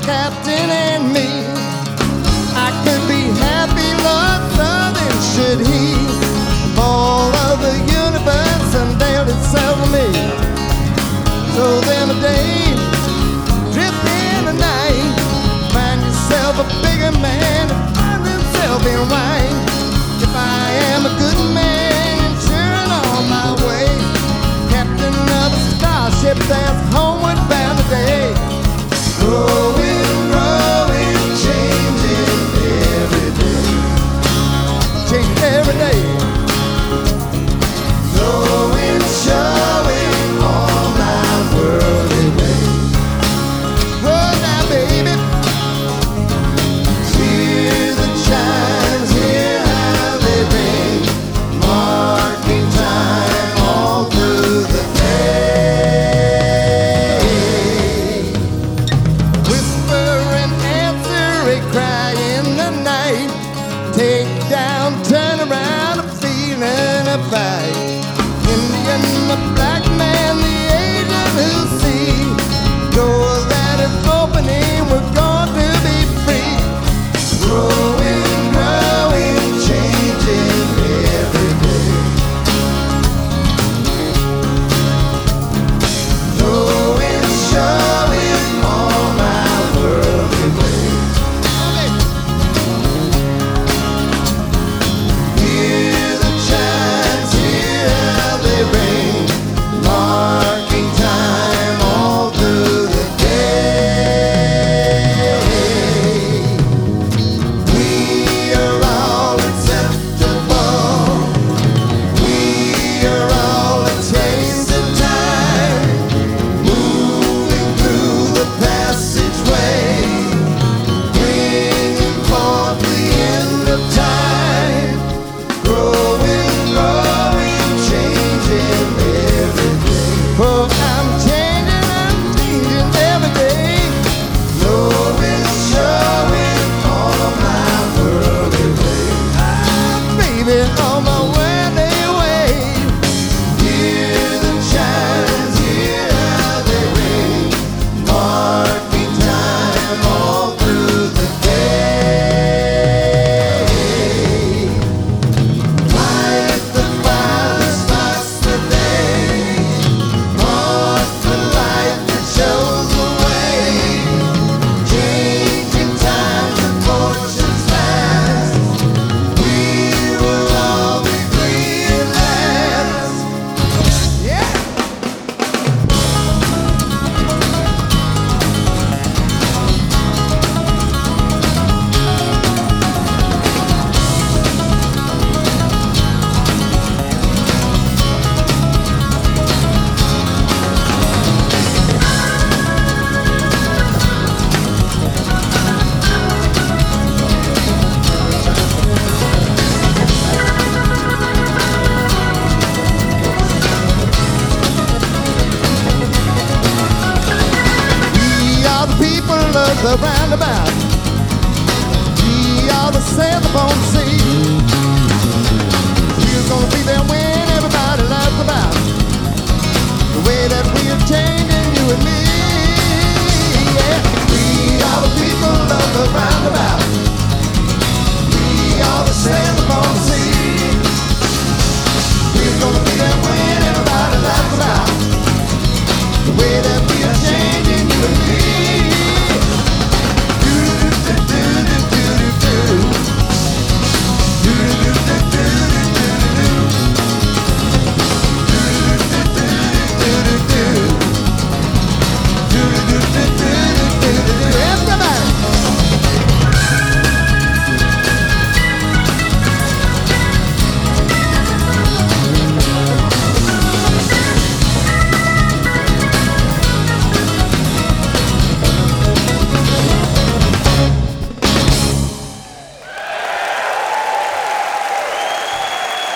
captain and me. I could be happy, Lord, so then should he. All of the universe unveiled itself to me. So then a day, drift in the night, find yourself a bigger man and find himself in wine. If I am a good man, sure on my way, captain of a starship that's homeward bound today. Growing, growing, changing every day. Changing every day. Knowing, showing all my worldly ways. Well now, baby, hear the chimes, hear how they ring, marking time all through the day. Whisper and answer a cry in the night. Take down, turn around, I'm feeling a fight. Indian, the black man, the Asian who see. Door that is opening, we're going to be free. Growing, growing, changing every day. Knowing, showing all my worldly ways. Hear the chimes, hear how they ring, marking time all through the day. We are all acceptable. We are all a taste of time, moving through the passageway, bringing forth the end of time. Growing, growing, changing every day. Oh, I'm changing every day. Knowing, showing all my worldly ways. Ah, baby, on my worldly way. Hear the chimes, hear how they ring, marking time all through the day. Light the fire, starts the day. Mark the light that shows the way. Changing times and fortunes fast. We will all be free at last. Yeah. We are the people of the roundabout. We are the sailors upon the sea. We're gonna be there when everybody laughs about the way that we are changing, you and me. Yeah. We are the people of the roundabout. We are the sailors upon the sea. We're gonna be there when everybody laughs about the way that we are changing, you and me.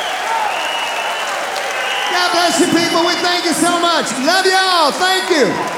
God bless you, people. We thank you so much. Love you all. Thank you.